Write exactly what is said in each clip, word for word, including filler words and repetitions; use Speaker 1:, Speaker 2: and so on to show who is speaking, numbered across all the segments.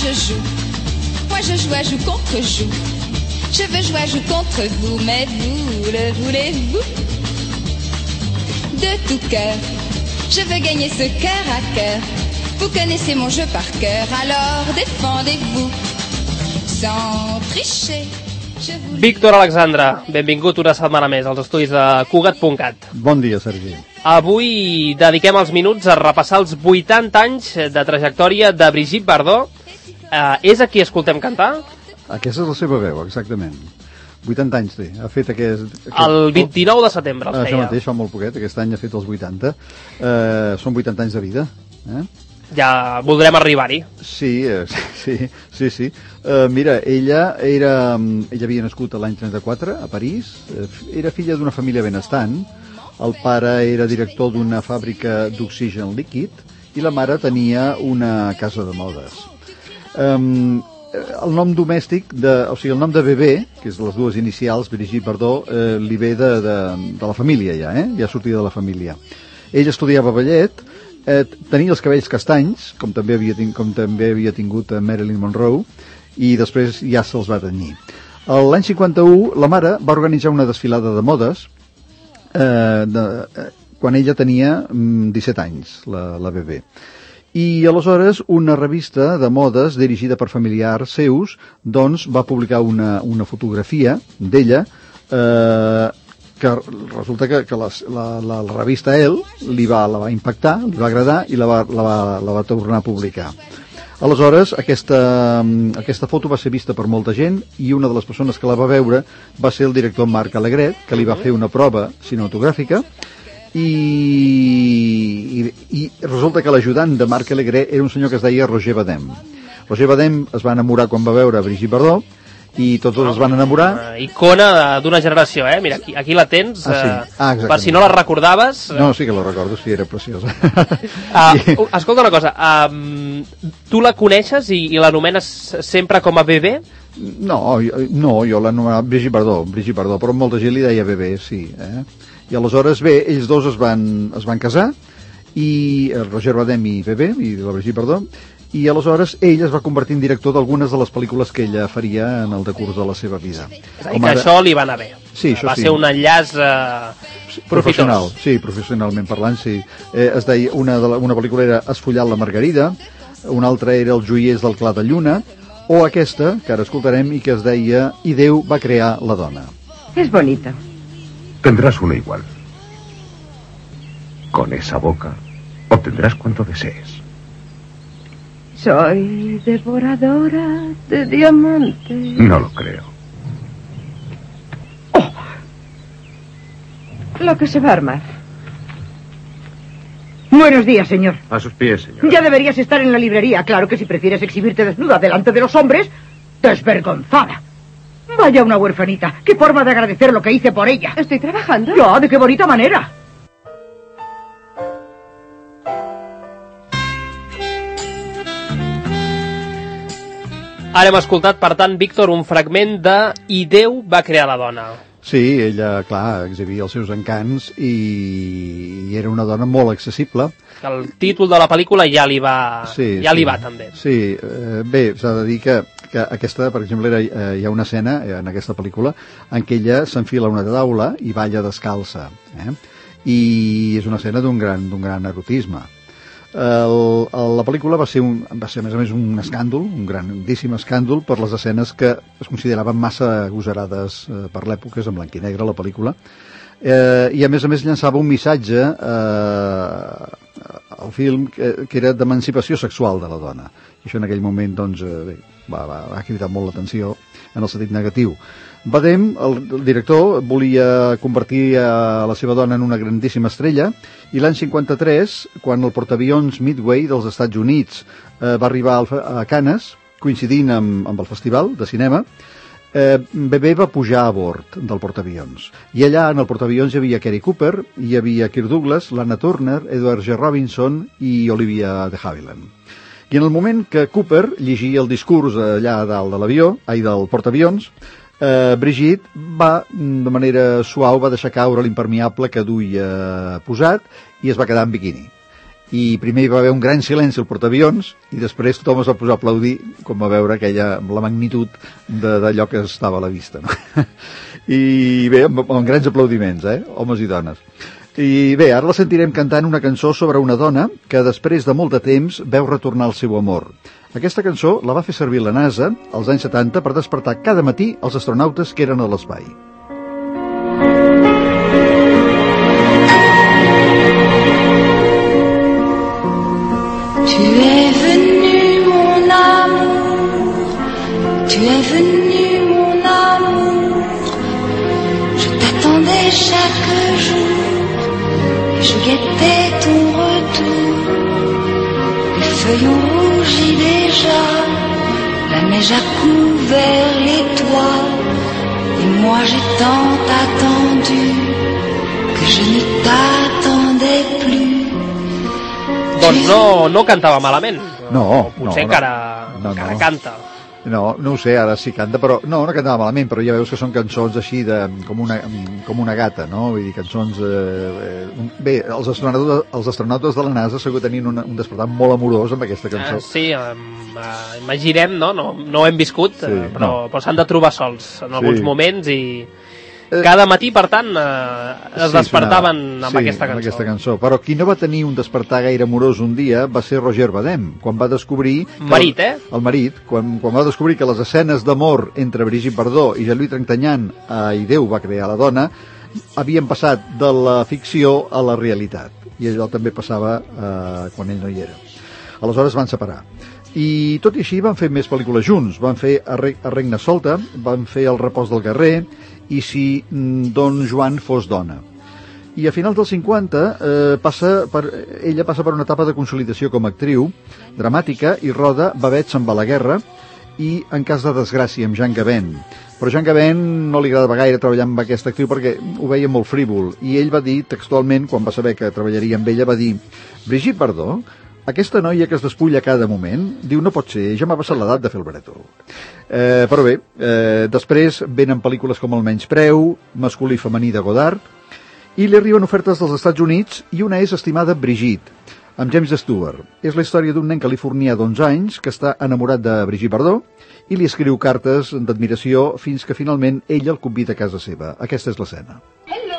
Speaker 1: je joue. Moi je joue à joue contre joue. Je veux jouer à joue contre vous, mais vous le voulez-vous? De tout cœur, je veux gagner ce cœur à cœur. Vous connaissez mon jeu par cœur, alors défendez-vous. Sans tricher.
Speaker 2: Víctor Alexandre, benvingut una setmana més als estudis de Cugat punt cat.
Speaker 3: Bon dia, Sergi.
Speaker 2: Avui dediquem els minuts a repassar els vuitanta anys de trajectòria de Brigitte Bardot. Eh, és a qui escoltem cantar?
Speaker 3: Aquesta és la seva veu, exactament. vuitanta anys té. Ha fet aquest... aquest...
Speaker 2: El vint-i-nou de setembre els
Speaker 3: feia. Això mateix, fa molt poquet. Aquest any ha fet els vuitanta. Eh, són vuitanta anys de vida. Eh?
Speaker 2: Ja voldrem arribar-hi.
Speaker 3: Sí, eh, sí, sí, sí. Uh, mira, ella era, ella havia nascut l'any trenta-quatre a París, era filla d'una família benestant, el pare era director d'una fàbrica d'oxigen líquid i la mare tenia una casa de modes. Um, el nom domèstic, de, o sigui, el nom de bebè, que és les dues inicials, Brigitte Bardot, eh, li ve de, de, de la família ja, eh? Ja sortia de la família. Ell estudiava ballet, Eh, tenia els cabells castanys, com també havia, ting com també havia tingut a Marilyn Monroe, i després ja se'ls va tenyir. L'any cinquanta-u, la mare va organitzar una desfilada de modes eh, de, eh, quan ella tenia mm, disset anys, la, la bebè. I aleshores una revista de modes dirigida per familiars seus doncs va publicar una, una fotografia d'ella eh, que resulta que, que la, la, la, la revista Elle li va, la va impactar, li va agradar i la va, la, va, la va tornar a publicar. Aleshores, aquesta, aquesta foto va ser vista per molta gent i una de les persones que la va veure va ser el director Marc Alegret, que li va fer una prova cinematogràfica i, i, i resulta que l'ajudant de Marc Alegret era un senyor que es deia Roger Vadim. Roger Vadim es va enamorar quan va veure Brigitte Bardot i tots dos es van enamorar.
Speaker 2: Una icona d'una generació, eh? Mira, aquí, aquí la tens,
Speaker 3: ah, sí. ah,
Speaker 2: per si no la recordaves.
Speaker 3: No, sí que la recordo, sí, era preciosa.
Speaker 2: uh, escolta una cosa, um, tu la coneixes i, i l'anomenes sempre com a bebè?
Speaker 3: No, no, jo l'anomenava Brigitte Bardot, Brigitte Bardot, però molta gent li deia bebè, sí. Eh? I aleshores, bé, ells dos es van, es van casar, i el Roger Vadim i bebè, i la Brigitte Bardot, i aleshores ell es va convertir en director d'algunes de les pel·lícules que ella faria en el decurs de la seva vida.
Speaker 2: És a dir, que ara... això li va anar bé.
Speaker 3: Sí, això
Speaker 2: va
Speaker 3: sí.
Speaker 2: ser un enllaç eh,
Speaker 3: professional. Sí, professionalment parlant, sí. Eh, es deia, una, de la, una pel·lícula era Esfollant la Margarida, una altra era Els joiers del clar de lluna, o aquesta, que ara escoltarem, i que es deia I Déu va crear la dona.
Speaker 4: És bonita.
Speaker 5: Tendrás una igual. Con esa boca obtendrás cuanto desees.
Speaker 4: Soy devoradora de diamantes.
Speaker 5: No lo creo.
Speaker 4: Oh. Lo que se va a armar. Buenos días, señor.
Speaker 5: A sus pies, señor.
Speaker 4: Ya deberías estar en la librería. Claro que si prefieres exhibirte desnuda delante de los hombres, desvergonzada. Vaya una huerfanita. Qué forma de agradecer lo que hice por ella.
Speaker 6: Estoy trabajando.
Speaker 4: Ya, de qué bonita manera.
Speaker 2: Ara hem escoltat, per tant, Víctor, un fragment de I Déu va crear la dona.
Speaker 3: Sí, ella, clar, exhibia els seus encants i, i era una dona molt accessible.
Speaker 2: El títol de la pel·lícula ja li va,
Speaker 3: sí,
Speaker 2: ja
Speaker 3: sí.
Speaker 2: li va també.
Speaker 3: Sí, eh, bé, s'ha de dir que, que aquesta, per exemple, era, eh, hi ha una escena eh, en aquesta pel·lícula en què ella s'enfila a una taula i balla descalça. Eh? I és una escena d'un gran, d'un gran erotisme. El, el, la pel·lícula va ser, un, va ser a més a més un escàndol, un grandíssim escàndol per les escenes que es consideraven massa agosarades eh, per l'època, és en blanc i negre la pel·lícula, eh, i a més a més llançava un missatge eh, al film que, que era d'emancipació sexual de la dona, i això en aquell moment doncs, eh, bé, va, va, va cridar molt l'atenció en el sentit negatiu. Vadim, el, el director, volia convertir a la seva dona en una grandíssima estrella i l'any cinquanta-tres, quan el portaavions Midway dels Estats Units eh, va arribar al, a Cannes, coincidint amb, amb el festival de cinema, eh, Bebè va pujar a bord del portaavions. I allà en el portaavions hi havia Cary Cooper, hi havia Kirk Douglas, Lana Turner, Edward G. Robinson i Olivia de Havilland. I en el moment que Cooper llegia el discurs allà dalt de l'avió, ai, del portaavions, eh, Brigitte va, de manera suau, va deixar caure l'impermeable que duia posat i es va quedar en biquini. i primer hi va haver un gran silenci al portaavions i després tothom es va posar a aplaudir quan va veure aquella, la magnitud d'allò que estava a la vista, no? I bé, amb, amb grans aplaudiments, eh? Homes i dones. I bé, ara la sentirem cantant una cançó sobre una dona que després de molt de temps veu retornar el seu amor. Aquesta cançó la va fer servir la NASA als anys setanta per despertar cada matí els astronautes que eren a l'espai.
Speaker 6: Tu es venu mon amour, tu es venu mon amour, je t'attendais chaque jour, et je guettais ton retour. Les feuilles ont rougi déjà, la neige a couvert les toits, et moi j'ai tant attendu que je ne t'attendais plus.
Speaker 2: Doncs no, no cantava malament.
Speaker 3: No,
Speaker 2: o potser
Speaker 3: no, no.
Speaker 2: encara,
Speaker 3: No,
Speaker 2: encara
Speaker 3: no.
Speaker 2: canta.
Speaker 3: No, no ho sé, ara sí canta, però no, no cantava malament, però ja veus que són cançons així de, com, una, com una gata, no? Vull dir, cançons... Eh, eh, bé, els astronautes, els astronautes de la NASA segur que tenien un, un despertar molt amorós amb aquesta cançó.
Speaker 2: Ah, sí, um, uh, imaginem, no? No, no ho hem viscut,
Speaker 3: Sí,
Speaker 2: uh, però,
Speaker 3: no.
Speaker 2: però s'han de trobar sols en alguns
Speaker 3: Sí.
Speaker 2: moments i... Cada matí, per tant, eh, es
Speaker 3: Sí,
Speaker 2: despertaven
Speaker 3: sonava.
Speaker 2: amb,
Speaker 3: Sí,
Speaker 2: aquesta
Speaker 3: amb
Speaker 2: cançó.
Speaker 3: aquesta cançó. Però qui no va tenir un despertar gaire amorós un dia va ser Roger Vadim, quan va descobrir... que
Speaker 2: Marit, eh?
Speaker 3: El, el marit, quan, quan va descobrir que les escenes d'amor entre Brigitte Bardot i Jean-Louis Trintignant, eh, i Déu va crear la dona, havien passat de la ficció a la realitat. I allò també passava eh, quan ell no hi era. Aleshores van separar. I tot i així van fer més pel·lícules junts. Van fer A Regna Solta, van fer El repòs del guerrer i Si Don Joan fos dona. I a finals dels cinquanta eh, passa per, ella passa per una etapa de consolidació com a actriu dramàtica i roda Babette se'n va a la guerra i En cas de desgràcia amb Jean Gabin. Però Jean Gabin no li agradava gaire treballar amb aquesta actriu perquè ho veia molt frívol i ell va dir textualment, quan va saber que treballaria amb ella, va dir: Brigitte Bardot, aquesta noia que es despulla cada moment, diu, no pot ser, ja m'ha passat l'edat de fer el brètol. Eh, però bé, eh, després venen pel·lícules com El menyspreu, Masculí i femení de Godard, i li arriben ofertes dels Estats Units i una és Estimada Brigitte, amb James Stewart. És la història d'un nen californià d'onze anys que està enamorat de Brigitte Bardot i li escriu cartes d'admiració fins que finalment ella el convida a casa seva. Aquesta és l'escena.
Speaker 7: Hello.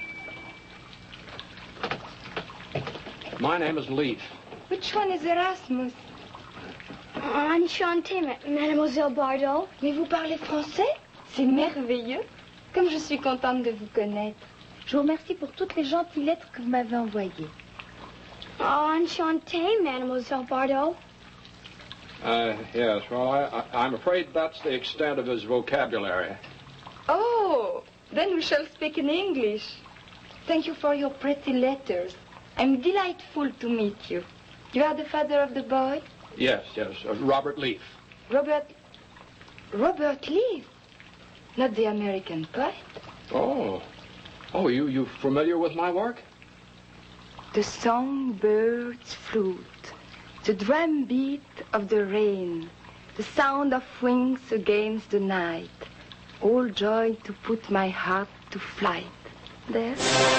Speaker 7: My name is Leaf.
Speaker 1: Which one is Erasmus?
Speaker 8: Enchantée, mademoiselle Bardot.
Speaker 1: Mais vous parlez français? C'est merveilleux. Comme je suis contente de vous connaître. Je vous remercie pour toutes les gentilles lettres que vous m'avez envoyées.
Speaker 8: Enchantée, mademoiselle Bardot.
Speaker 7: Uh, yes, well, I, I, I'm afraid that's the extent of his vocabulary.
Speaker 1: Oh, then we shall speak in English. Thank you for your pretty letters. I'm delightful to meet you. You are the father of the boy?
Speaker 7: Yes, yes, uh, Robert Leaf.
Speaker 1: Robert... Robert Leaf? Not the American poet?
Speaker 7: Oh, oh, you, you familiar with my work?
Speaker 1: The songbird's flute, the drum beat of the rain, the sound of wings against the night, all joy to put my heart to flight. There?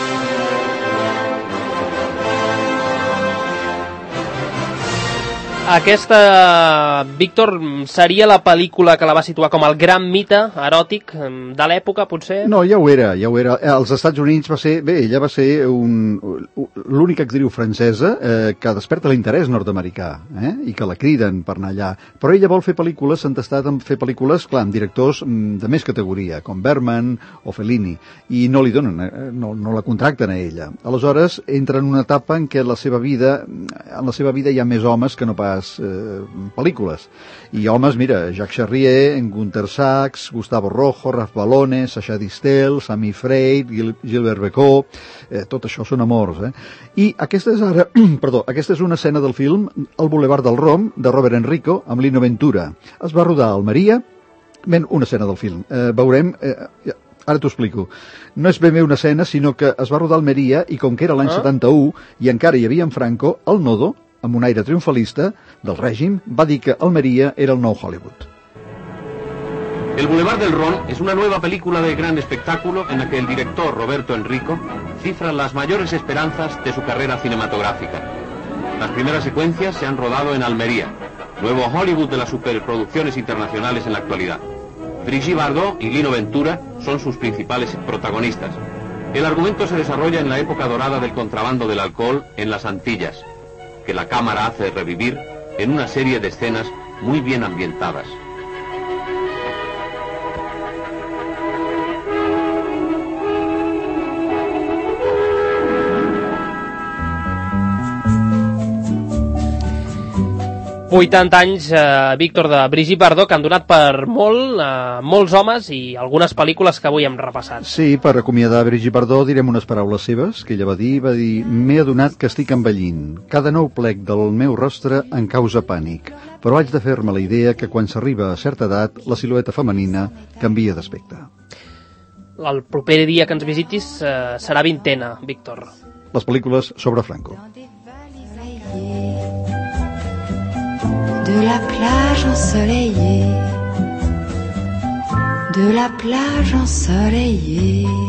Speaker 2: Aquesta, Víctor, seria la pel·lícula que la va situar com el gran mite eròtic de l'època, potser?
Speaker 3: No, ja ho era, ja ho era. Als Estats Units va ser... Bé, ella va ser un, l'única actriu francesa eh, que desperta l'interès nord-americà, eh, i que la criden per anar allà. Però ella vol fer pel·lícules, s'ha entestat en fer pel·lícules, clar, amb directors de més categoria, com Bergman o Fellini, i no li donen, eh, no, no la contracten a ella. Aleshores, entra en una etapa en què la seva vida, en la seva vida hi ha més homes que no pas Eh, pel·lícules. I homes, mira, Jacques Charrier, Gunther Sachs, Gustavo Rojo, Ralph Balone, Sacha Distel, Sami Freit, Gil Gilbert Becot, eh, tot això són amors, eh? I aquesta és ara, perdó, aquesta és una escena del film El Boulevard del Rom, de Robert Enrico, amb Lino Ventura. Es va rodar a Almeria, ben, una escena del film. Eh, veurem... Eh, Ara t'ho explico. No és ben bé una escena, sinó que es va rodar a Almeria i com que era l'any ah. setanta-u i encara hi havia en Franco, el Nodo, amb un aire triomfalista del règim, va dir que Almeria era el nou Hollywood.
Speaker 9: El Boulevard del Ron es una nueva película de gran espectáculo en la que el director Roberto Enrico cifra las mayores esperanzas de su carrera cinematográfica. Las primeras secuencias se han rodado en Almería, nuevo Hollywood de las superproducciones internacionales en la actualidad. Brigitte Bardot y Lino Ventura son sus principales protagonistas. El argumento se desarrolla en la época dorada del contrabando del alcohol en las Antillas, que la cámara hace revivir en una serie de escenas muy bien ambientadas.
Speaker 2: vuitanta anys, eh, Víctor, de Brigitte Bardot, que han donat per molt, eh, molts homes i algunes pel·lícules que avui hem repassat.
Speaker 3: Sí, per acomiadar Brigitte Bardot direm unes paraules seves, que ella va dir, va dir, m'he adonat que estic envellint. Cada nou plec del meu rostre em causa pànic, però haig de fer-me la idea que quan s'arriba a certa edat, la silueta femenina canvia d'aspecte.
Speaker 2: El proper dia que ens visitis eh, serà vintena, Víctor.
Speaker 3: Les pel·lícules sobre Franco.
Speaker 6: De la plage ensoleillée, de la plage ensoleillée.